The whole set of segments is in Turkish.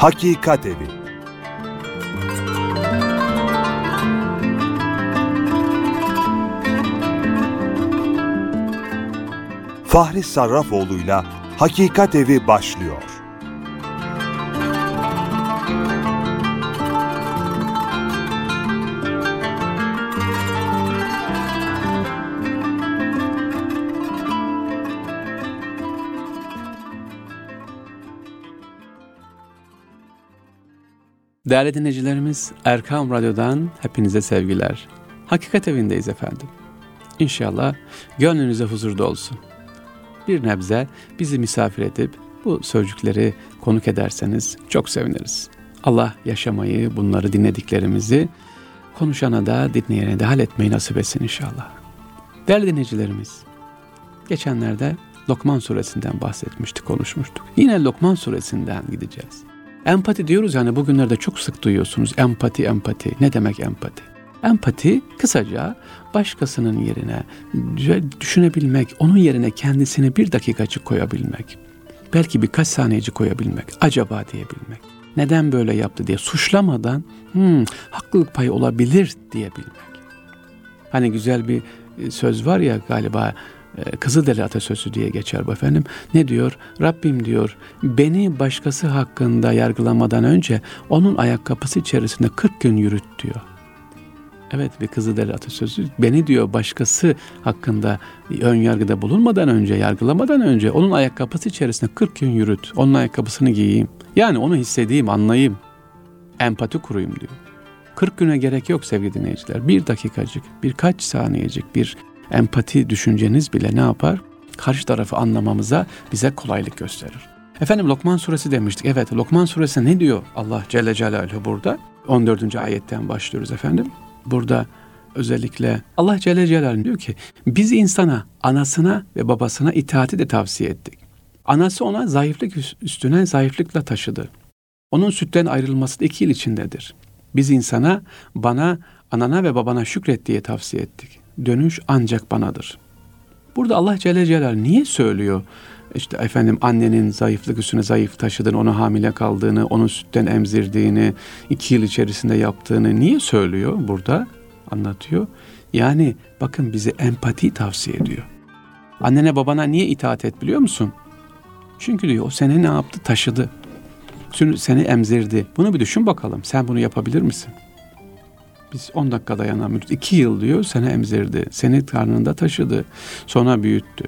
Hakikat Evi. Fahri Sarrafoğlu'yla Hakikat Evi başlıyor. Değerli dinleyicilerimiz, Erkam Radyo'dan hepinize sevgiler. Hakikat Evi'ndeyiz efendim. İnşallah gönlünüze huzurda olsun. Bir nebze bizi misafir edip bu sözcükleri konuk ederseniz çok seviniriz. Allah yaşamayı, bunları dinlediklerimizi konuşana da dinleyene de halletmeyi nasip etsin inşallah. Değerli dinleyicilerimiz, geçenlerde Lokman suresinden bahsetmiştik, konuşmuştuk. Yine Lokman suresinden gideceğiz. Empati diyoruz yani, bugünlerde çok sık duyuyorsunuz. Empati. Ne demek empati? Empati kısaca başkasının yerine düşünebilmek, onun yerine kendisini bir dakikacık koyabilmek. Belki birkaç saniyecik koyabilmek, acaba diyebilmek. Neden böyle yaptı diye suçlamadan haklılık payı olabilir diyebilmek. Hani güzel bir söz var ya galiba, Kızıldeli atasözü diye geçer bu efendim. Ne diyor? Rabbim diyor, beni başkası hakkında yargılamadan önce onun ayakkabısı içerisinde 40 gün yürüt diyor. Evet, bir Kızıldeli atasözü. Beni diyor başkası hakkında ön yargıda bulunmadan önce, yargılamadan önce onun ayakkabısı içerisinde 40 gün yürüt. Onun ayakkabısını giyeyim. Yani onu hissedeyim, anlayayım. Empati kurayım diyor. 40 güne gerek yok sevgili dinleyiciler. Bir dakikacık, birkaç saniyecik bir empati düşünceniz bile ne yapar? Karşı tarafı anlamamıza bize kolaylık gösterir. Efendim Lokman suresi demiştik. Evet, Lokman suresi ne diyor Allah Celle Celaluhu burada? 14. ayetten başlıyoruz efendim. Burada özellikle Allah Celle Celaluhu diyor ki, biz insana, anasına ve babasına itaati de tavsiye ettik. Anası ona zayıflık üstüne zayıflıkla taşıdı. Onun sütten ayrılması da 2 yıl içindedir. Biz insana, bana, anana ve babana şükret diye tavsiye ettik. Dönüş ancak banadır. Burada Allah Celle Celaluhu niye söylüyor? İşte efendim annenin zayıflık üstüne zayıf taşıdığını, onu hamile kaldığını, onu sütten emzirdiğini, 2 yıl içerisinde yaptığını niye söylüyor burada? Anlatıyor. Yani bakın, bize empati tavsiye ediyor. Annene babana niye itaat et biliyor musun? Çünkü diyor o seni ne yaptı? Taşıdı. Seni emzirdi. Bunu bir düşün bakalım. Sen bunu yapabilir misin? Biz 10 dakika dayanamıyoruz. 2 yıl diyor seni emzirdi. Seni karnında taşıdı. Sonra büyüttü.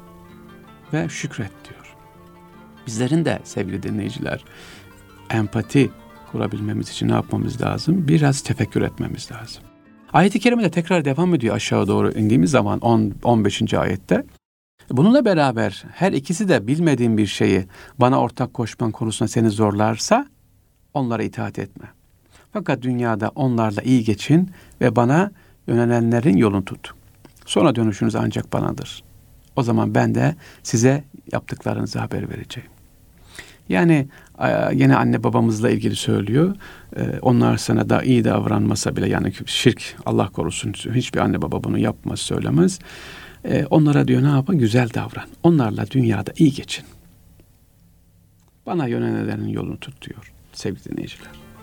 Ve şükret diyor. Bizlerin de sevgili dinleyiciler, empati kurabilmemiz için ne yapmamız lazım? Biraz tefekkür etmemiz lazım. Ayet-i Kerime'de tekrar devam ediyor aşağı doğru indiğimiz zaman 15. ayette. Bununla beraber her ikisi de bilmediğin bir şeyi bana ortak koşman konusunda seni zorlarsa onlara itaat etme. Fakat dünyada onlarla iyi geçin ve bana yönelenlerin yolunu tut. Sonra dönüşünüz ancak banadır. O zaman ben de size yaptıklarınızı haber vereceğim. Yani yine anne babamızla ilgili söylüyor. Onlar sana da iyi davranmasa bile, yani şirk, Allah korusun, hiçbir anne baba bunu yapmaz, söylemez. Onlara diyor ne yapın? Güzel davran. Onlarla dünyada iyi geçin. Bana yönelenlerin yolunu tut diyor sevgili dinleyiciler.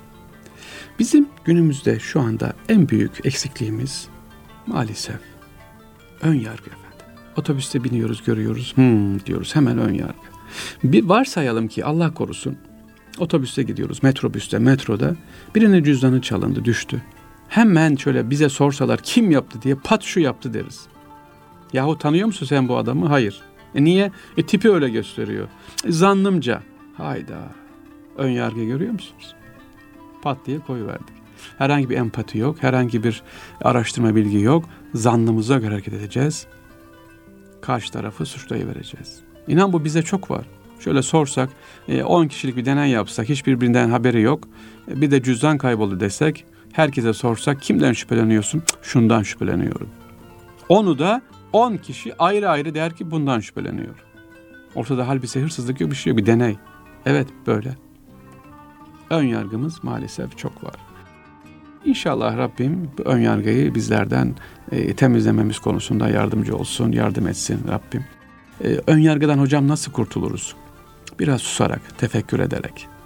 Bizim günümüzde şu anda en büyük eksikliğimiz maalesef ön yargı efendim. Otobüste biniyoruz, görüyoruz, diyoruz, hemen ön yargı. Bir varsayalım ki Allah korusun otobüste gidiyoruz, metroda birinin cüzdanı çalındı, düştü. Hemen şöyle bize sorsalar kim yaptı diye, pat şu yaptı deriz. Yahu tanıyor musun sen bu adamı? Hayır. Niye? Tipi öyle gösteriyor. Zannımca. Hayda. Ön yargıyı görüyor musunuz? Pat diye koyuverdik. Herhangi bir empati yok, herhangi bir araştırma bilgi yok. Zannımıza göre hareket edeceğiz. Karşı tarafı suçlayıvereceğiz. İnan bu bize çok var. Şöyle sorsak, 10 kişilik bir deney yapsak, hiçbirbirinden haberi yok. Bir de cüzdan kayboldu desek, herkese sorsak, kimden şüpheleniyorsun? Şundan şüpheleniyorum. Onu da 10 kişi ayrı ayrı der ki bundan şüpheleniyor. Ortada halbuki hırsızlık yok, bir şey yok, bir deney. Evet, böyle. Ön yargımız maalesef çok var. İnşallah Rabbim bu ön yargıyı bizlerden temizlememiz konusunda yardımcı olsun, yardım etsin Rabbim. Ön yargıdan hocam nasıl kurtuluruz? Biraz susarak, tefekkür ederek,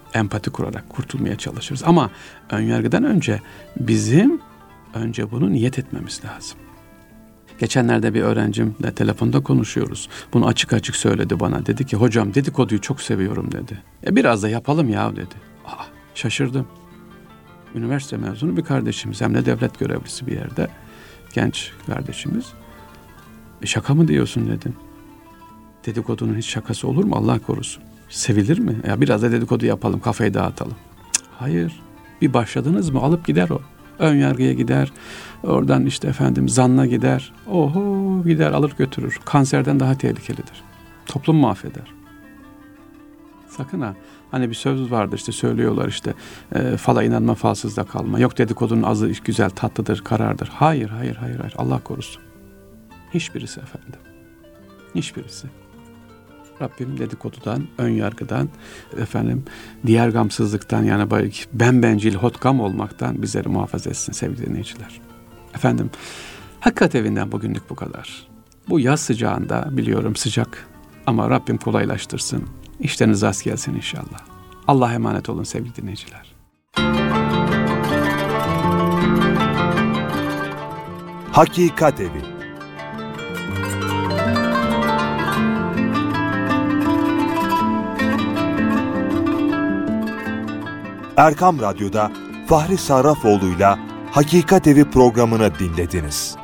empati kurarak kurtulmaya çalışırız. Ama önyargıdan önce bizim bunu niyet etmemiz lazım. Geçenlerde bir öğrencimle telefonda konuşuyoruz. Bunu açık açık söyledi bana. Dedi ki hocam dedikoduyu çok seviyorum dedi. Biraz da yapalım ya dedi. Şaşırdım. Üniversite mezunu bir kardeşimiz, hem de devlet görevlisi bir yerde. Genç kardeşimiz. Şaka mı diyorsun dedim. Dedikodunun hiç şakası olur mu? Allah korusun. Sevilir mi? Ya biraz da dedikodu yapalım, kafayı dağıtalım. Hayır. Bir başladınız mı alıp gider o. Ön yargıya gider. Oradan zanna gider. Oho gider alır götürür. Kanserden daha tehlikelidir. Toplum mahveder. Sakın ha. Hani bir söz vardır söylüyorlar fala inanma falsızda kalma. Yok dedikodunun azı güzel tatlıdır karardır. Hayır. Allah korusun. Hiçbirisi efendim. Hiçbirisi. Rabbim dedikodudan, ön yargıdan, diğer gamsızlıktan yani bencil, hotkam olmaktan bizleri muhafaza etsin sevgili dinleyiciler. Hakikat Evi'nden bugünlük bu kadar. Bu yaz sıcağında biliyorum sıcak ama Rabbim kolaylaştırsın. İşleriniz rast gelsin inşallah. Allah'a emanet olun sevgili dinleyiciler. Hakikat Evi. Erkam Radyo'da Fahri Sarrafoğlu'yla Hakikat Evi programını dinlediniz.